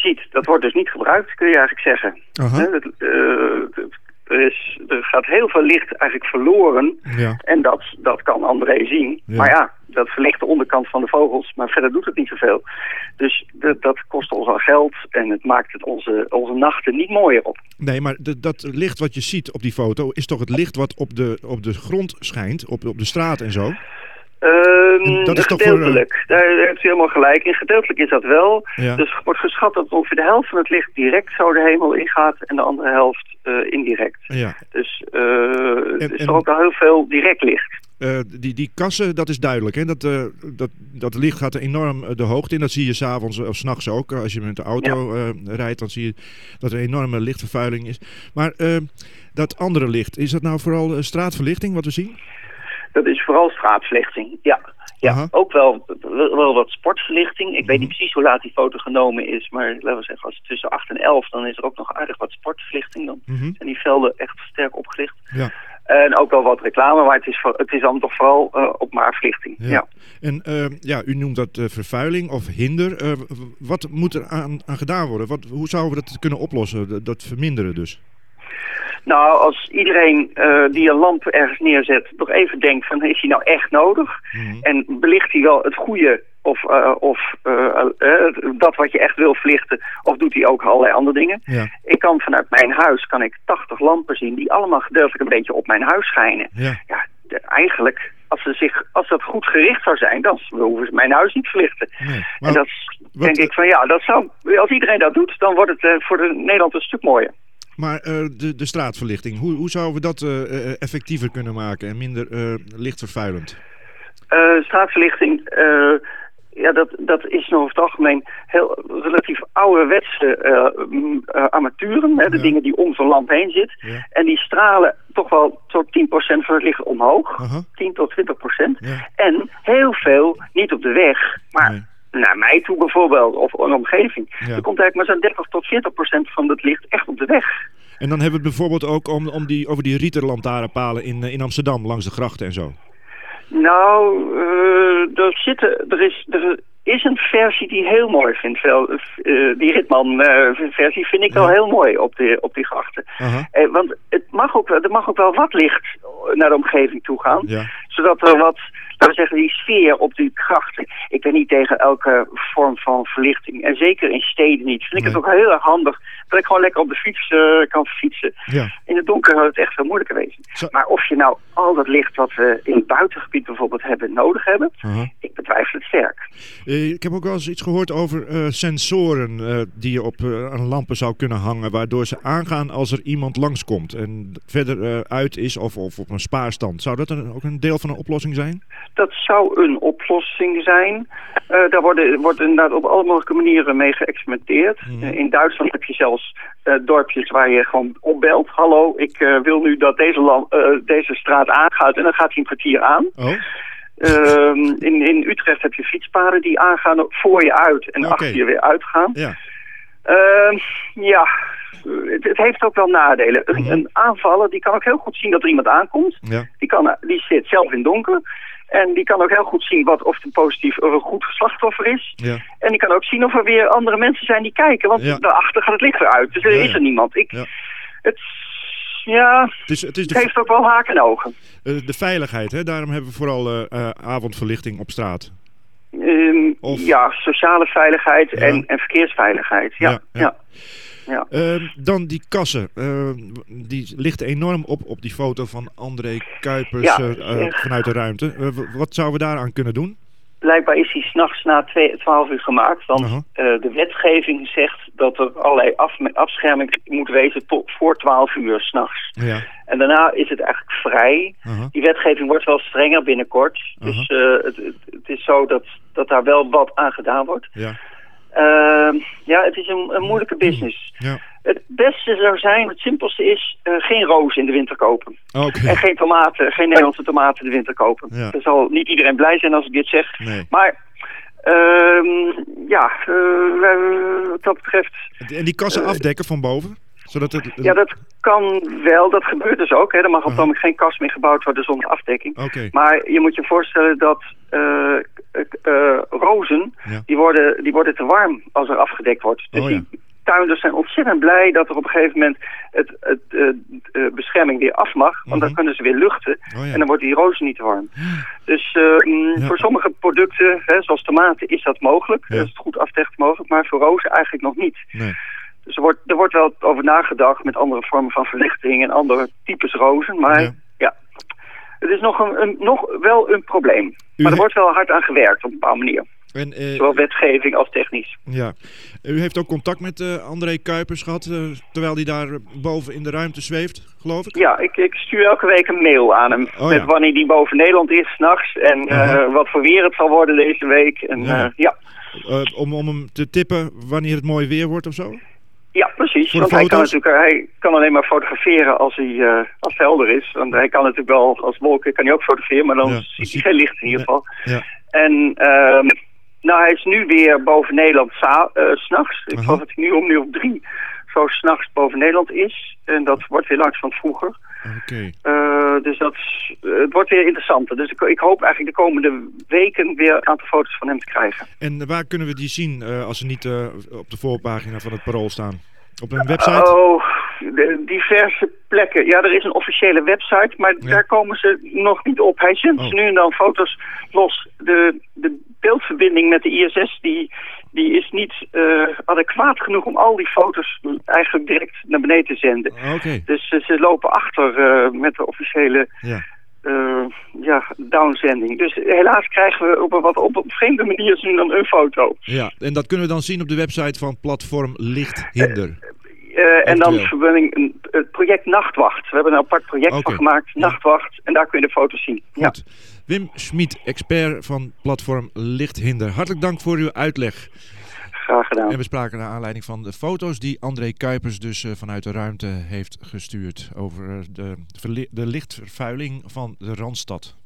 ziet, dat wordt dus niet gebruikt, kun je eigenlijk zeggen. Er gaat heel veel licht eigenlijk verloren. Ja. En dat kan André zien. Ja. Maar ja, dat verlicht de onderkant van de vogels. Maar verder doet het niet zoveel. Dus dat kost ons al geld. En het maakt het onze nachten niet mooier op. Nee, maar dat licht wat je ziet op die foto... is toch het licht wat op de grond schijnt? Op de straat en zo? Dat is gedeeltelijk. Daar heeft u helemaal gelijk in. Gedeeltelijk is dat wel. Ja. Dus wordt geschat dat ongeveer de helft van het licht direct zo de hemel ingaat en de andere helft indirect. Ja. Dus is er ook al heel veel direct licht. Die kassen, dat is duidelijk. Hè? Dat licht gaat enorm de hoogte in. Dat zie je 's avonds of 's nachts ook. Als je met de auto rijdt, dan zie je dat er enorme lichtvervuiling is. Maar dat andere licht, is dat nou vooral straatverlichting wat we zien? Dat is vooral straatverlichting, ja. Ook wel wat sportverlichting. Ik weet niet precies hoe laat die foto genomen is, maar laten we zeggen, als het tussen 8 en 11, dan is er ook nog aardig wat sportverlichting. Dan zijn die velden echt sterk opgelicht. Ja. En ook wel wat reclame, maar het is dan toch vooral op maar verlichting. Ja. En u noemt dat vervuiling of hinder. Wat moet er aan gedaan worden? Hoe zouden we dat kunnen oplossen, dat verminderen dus? Nou, als iedereen die een lamp ergens neerzet nog even denkt van, is die nou echt nodig? En belicht hij wel het goede of dat wat je echt wil verlichten, of doet hij ook allerlei andere dingen? Ja. Ik kan vanuit mijn huis 80 lampen zien die allemaal gedeeltelijk een beetje op mijn huis schijnen. Ja, eigenlijk, als dat goed gericht zou zijn, dan hoeven ze mijn huis niet verlichten. Nee, en dat denk ik van dat zou, als iedereen dat doet, dan wordt het voor Nederland een stuk mooier. Maar de straatverlichting, hoe zouden we dat effectiever kunnen maken en minder lichtvervuilend? Straatverlichting, dat is nog over het algemeen heel relatief ouderwetse armaturen. Hè, de dingen die om zo'n lamp heen zitten. Ja. En die stralen toch wel zo'n 10% van het licht omhoog. 10 tot 20%. Ja. En heel veel niet op de weg, maar... Nee. Naar mij toe bijvoorbeeld, of een omgeving. Ja. Er komt eigenlijk maar zo'n 30 tot 40% van het licht echt op de weg. En dan hebben we het bijvoorbeeld ook over die rieterlantaarnpalen in Amsterdam, langs de grachten en zo. Nou, er is een versie die heel mooi vindt. Die Ritman-versie vind ik wel heel mooi op die grachten. Want er mag ook wel wat licht naar de omgeving toe gaan. Ja. Zodat er wat... Laten we zeggen, die sfeer op die grachten. Ik ben niet tegen elke vorm van verlichting. En zeker in steden niet. Vind ik het ook heel erg handig dat ik gewoon lekker op de fiets kan fietsen. Ja. In het donker zou het echt veel moeilijker wezen. Maar of je nou al dat licht wat we in het buitengebied bijvoorbeeld nodig hebben, ik betwijfel het sterk. Ik heb ook wel eens iets gehoord over sensoren die je op lampen zou kunnen hangen, waardoor ze aangaan als er iemand langskomt en verder uit is of op een spaarstand. Zou dat ook een deel van een oplossing zijn? Dat zou een oplossing zijn. Daar wordt inderdaad op alle mogelijke manieren mee geëxperimenteerd. In Duitsland heb je zelfs dorpjes waar je gewoon opbelt. Hallo, ik wil nu dat deze straat aangaat en dan gaat hij een kwartier aan. Oh. In Utrecht heb je fietspaden die aangaan voor je uit en achter je weer uitgaan. Ja. Het heeft ook wel nadelen. Een aanvaller die kan ook heel goed zien dat er iemand aankomt. Ja. Die zit zelf in donker. En die kan ook heel goed zien of het of een goed slachtoffer is. Ja. En die kan ook zien of er weer andere mensen zijn die kijken. Want daarachter gaat het licht weer uit. Dus er is er niemand. Het heeft ook wel haken en ogen. De veiligheid, hè? Daarom hebben we vooral avondverlichting op straat. Sociale veiligheid en verkeersveiligheid. Ja. Dan die kassen. Die lichten enorm op die foto van André Kuipers vanuit de ruimte. Wat zouden we daaraan kunnen doen? Blijkbaar is die 's nachts na 12 uur gemaakt. Want de wetgeving zegt dat er allerlei afscherming moet wezen tot voor 12 uur 's nachts. Ja. En daarna is het eigenlijk vrij. Die wetgeving wordt wel strenger binnenkort. Dus het is zo dat daar wel wat aan gedaan wordt. Het is een moeilijke business. Ja. Het beste zou zijn, het simpelste is, geen rozen in de winter kopen. Okay. En geen Nederlandse tomaten in de winter kopen. Ja. Er zal niet iedereen blij zijn als ik dit zeg. Nee. Maar, wat dat betreft... En die kassen afdekken van boven? Zodat dat kan wel, dat gebeurt dus ook. Hè. Er mag op het moment geen kast meer gebouwd worden zonder afdekking. Okay. Maar je moet je voorstellen dat rozen, die worden te warm als er afgedekt wordt. Dus die tuinders zijn ontzettend blij dat er op een gegeven moment het bescherming weer af mag. Want dan kunnen ze weer luchten en dan wordt die rozen niet te warm. Dus voor sommige producten, hè, zoals tomaten, is dat mogelijk. Ja. Dat is goed afdekken mogelijk, maar voor rozen eigenlijk nog niet. Nee. Dus er wordt wel over nagedacht met andere vormen van verlichting en andere types rozen. Maar ja het is nog wel een probleem. Maar er wordt wel hard aan gewerkt op een bepaalde manier. En, zowel wetgeving als technisch. Ja. U heeft ook contact met André Kuipers gehad, terwijl hij daar boven in de ruimte zweeft, geloof ik? Ja, ik stuur elke week een mail aan hem. Met wanneer hij boven Nederland is, 's nachts. En wat voor weer het zal worden deze week. En, om hem te tippen wanneer het mooi weer wordt of zo? Ja, precies. Want hij kan alleen maar fotograferen als het helder is. Want hij kan natuurlijk wel, als wolken kan hij ook fotograferen, maar dan ziet hij geen licht in ieder geval. Ja. En hij is nu weer boven Nederland 's nachts. Ik geloof dat hij nu om 3 zo 's nachts boven Nederland is. En dat wordt weer langs van vroeger. Okay. Dus het wordt weer interessanter. Dus ik hoop eigenlijk de komende weken weer een aantal foto's van hem te krijgen. En waar kunnen we die zien als ze niet op de voorpagina van het Parool staan? Op een website? Diverse plekken. Ja, er is een officiële website, maar daar komen ze nog niet op. Hij zendt nu en dan foto's los. De beeldverbinding met de ISS die is niet adequaat genoeg om al die foto's eigenlijk direct naar beneden te zenden. Okay. Dus ze lopen achter met de officiële downzending. Dus helaas krijgen we op een vreemde manier nu dan een foto. Ja, en dat kunnen we dan zien op de website van Platform Lichthinder. En dan verbinding het project Nachtwacht. We hebben een apart project van gemaakt, Nachtwacht. En daar kun je de foto's zien. Goed. Ja. Wim Schmid, expert van Platform Lichthinder. Hartelijk dank voor uw uitleg. Graag gedaan. En we spraken naar aanleiding van de foto's die André Kuipers dus vanuit de ruimte heeft gestuurd over de lichtvervuiling van de Randstad.